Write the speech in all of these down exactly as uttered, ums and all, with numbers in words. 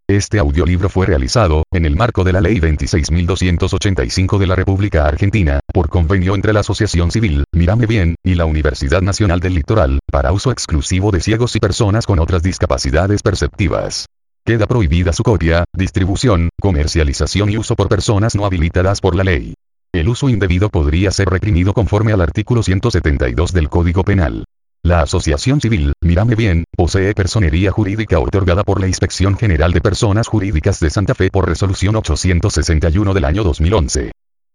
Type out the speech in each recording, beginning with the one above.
Este audiolibro fue realizado, en el marco de la Ley veintiséis mil doscientos ochenta y cinco de la República Argentina, por convenio entre la Asociación Civil, Mírame Bien, y la Universidad Nacional del Litoral, para uso exclusivo de ciegos y personas con otras discapacidades perceptivas. Queda prohibida su copia, distribución, comercialización y uso por personas no habilitadas por la ley. El uso indebido podría ser reprimido conforme al artículo ciento setenta y dos del Código Penal. La Asociación Civil, Mírame Bien, posee personería jurídica otorgada por la Inspección General de Personas Jurídicas de Santa Fe por resolución ochocientos sesenta y uno del año dos mil once.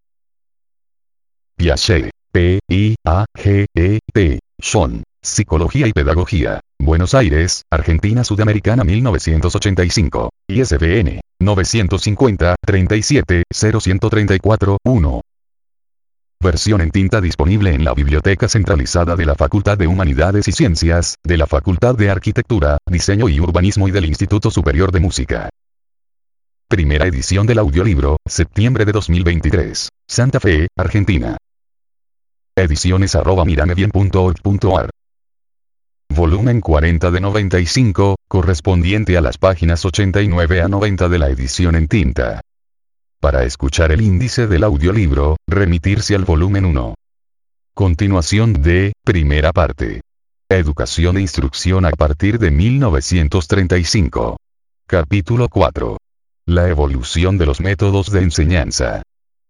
Piaget. P. I. A. G. E. T. John. Psicología y Pedagogía. Buenos Aires, Argentina Sudamericana mil novecientos ochenta y cinco. I S B N. novecientos cincuenta, treinta y siete, cero ciento treinta y cuatro, uno. Versión en tinta disponible en la Biblioteca Centralizada de la Facultad de Humanidades y Ciencias, de la Facultad de Arquitectura, Diseño y Urbanismo y del Instituto Superior de Música. Primera edición del audiolibro, septiembre de dos mil veintitrés. Santa Fe, Argentina. Ediciones arroba miramebien punto org punto ar. Volumen cuarenta de noventa y cinco, correspondiente a las páginas ochenta y nueve a noventa de la edición en tinta. Para escuchar el índice del audiolibro, remitirse al volumen uno. Continuación de, primera parte. Educación e instrucción a partir de mil novecientos treinta y cinco. Capítulo cuatro. La evolución de los métodos de enseñanza.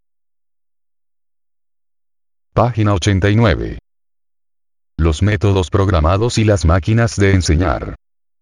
Página ochenta y nueve. Los métodos programados y las máquinas de enseñar.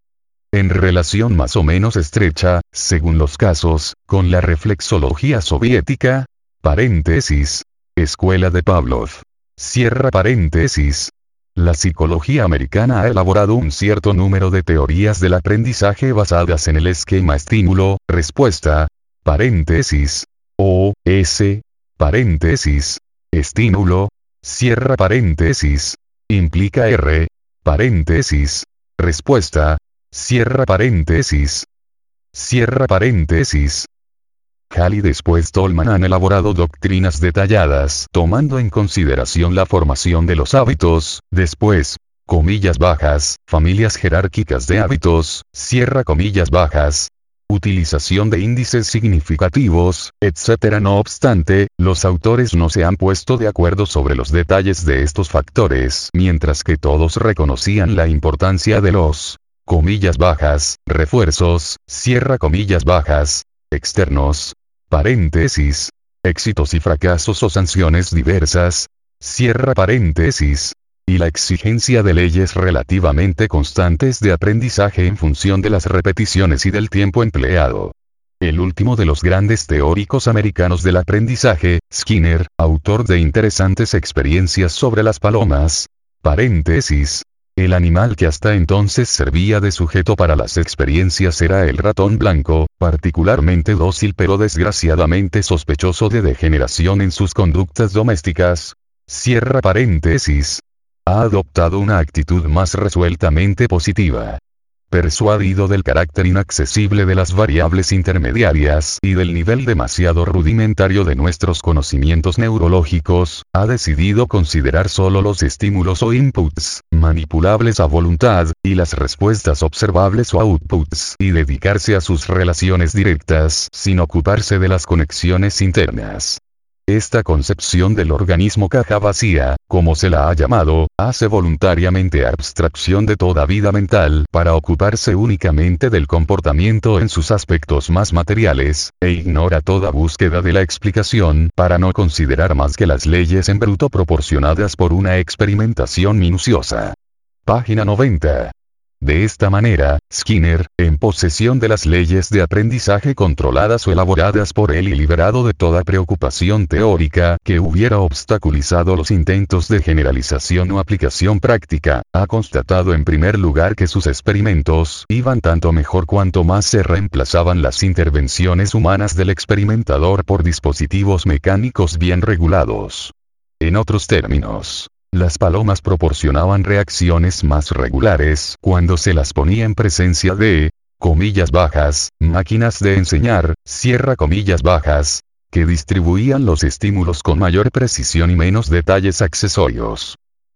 En relación más o menos estrecha, según los casos, con la reflexología soviética, paréntesis, escuela de Pavlov, cierra paréntesis. La psicología americana ha elaborado un cierto número de teorías del aprendizaje basadas en el esquema estímulo-respuesta, paréntesis, o, S, paréntesis, estímulo, cierra paréntesis, implica R, paréntesis, respuesta, cierra paréntesis, cierra paréntesis. Hall y después Tolman han elaborado doctrinas detalladas tomando en consideración la formación de los hábitos, después, comillas bajas, familias jerárquicas de hábitos, cierra comillas bajas, utilización de índices significativos, etcétera. No obstante, los autores no se han puesto de acuerdo sobre los detalles de estos factores, mientras que todos reconocían la importancia de los comillas bajas, refuerzos, cierra comillas bajas, externos, paréntesis, éxitos y fracasos o sanciones diversas, cierra paréntesis, y la exigencia de leyes relativamente constantes de aprendizaje en función de las repeticiones y del tiempo empleado. El último de los grandes teóricos americanos del aprendizaje, Skinner, autor de interesantes experiencias sobre las palomas, paréntesis, el animal que hasta entonces servía de sujeto para las experiencias era el ratón blanco, particularmente dócil pero desgraciadamente sospechoso de degeneración en sus conductas domésticas, cierra paréntesis, ha adoptado una actitud más resueltamente positiva. Persuadido del carácter inaccesible de las variables intermediarias y del nivel demasiado rudimentario de nuestros conocimientos neurológicos, ha decidido considerar solo los estímulos o inputs, manipulables a voluntad, y las respuestas observables o outputs, y dedicarse a sus relaciones directas, sin ocuparse de las conexiones internas. Esta concepción del organismo caja vacía, como se la ha llamado, hace voluntariamente abstracción de toda vida mental para ocuparse únicamente del comportamiento en sus aspectos más materiales, e ignora toda búsqueda de la explicación para no considerar más que las leyes en bruto proporcionadas por una experimentación minuciosa. Página noventa. De esta manera, Skinner, en posesión de las leyes de aprendizaje controladas o elaboradas por él y liberado de toda preocupación teórica que hubiera obstaculizado los intentos de generalización o aplicación práctica, ha constatado en primer lugar que sus experimentos iban tanto mejor cuanto más se reemplazaban las intervenciones humanas del experimentador por dispositivos mecánicos bien regulados. En otros términos, las palomas proporcionaban reacciones más regulares cuando se las ponía en presencia de, comillas bajas, máquinas de enseñar, cierra comillas bajas, que distribuían los estímulos con mayor precisión y menos detalles accesorios.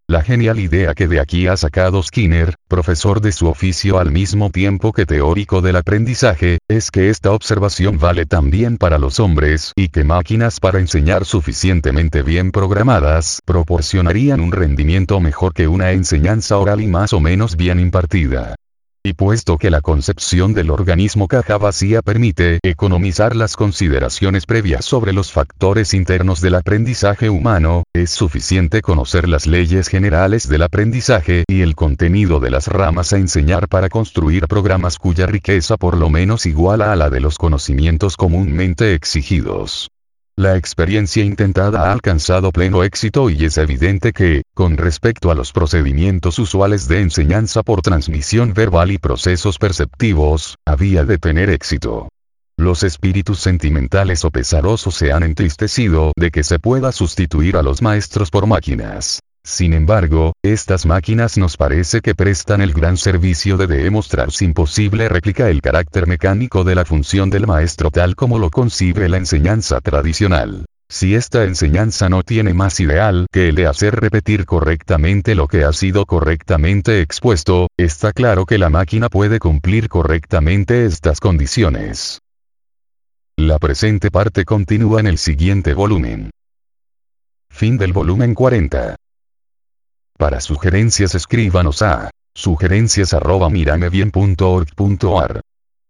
La genial idea que de aquí ha sacado Skinner, profesor de su oficio al mismo tiempo que teórico del aprendizaje, es que esta observación vale también para los hombres y que máquinas para enseñar suficientemente bien programadas proporcionarían un rendimiento mejor que una enseñanza oral y más o menos bien impartida. Y puesto que la concepción del organismo caja vacía permite economizar las consideraciones previas sobre los factores internos del aprendizaje humano, es suficiente conocer las leyes generales del aprendizaje y el contenido de las ramas a enseñar para construir programas cuya riqueza por lo menos iguala a la de los conocimientos comúnmente exigidos. La experiencia intentada ha alcanzado pleno éxito y es evidente que, con respecto a los procedimientos usuales de enseñanza por transmisión verbal y procesos perceptivos, había de tener éxito. Los espíritus sentimentales o pesarosos se han entristecido de que se pueda sustituir a los maestros por máquinas. Sin embargo, estas máquinas nos parece que prestan el gran servicio de demostrar sin posible réplica el carácter mecánico de la función del maestro tal como lo concibe la enseñanza tradicional. Si esta enseñanza no tiene más ideal que el de hacer repetir correctamente lo que ha sido correctamente expuesto, está claro que la máquina puede cumplir correctamente estas condiciones. La presente parte continúa en el siguiente volumen. Fin del volumen cuarenta. Para sugerencias escríbanos a sugerencias arroba miramebien punto org punto ar.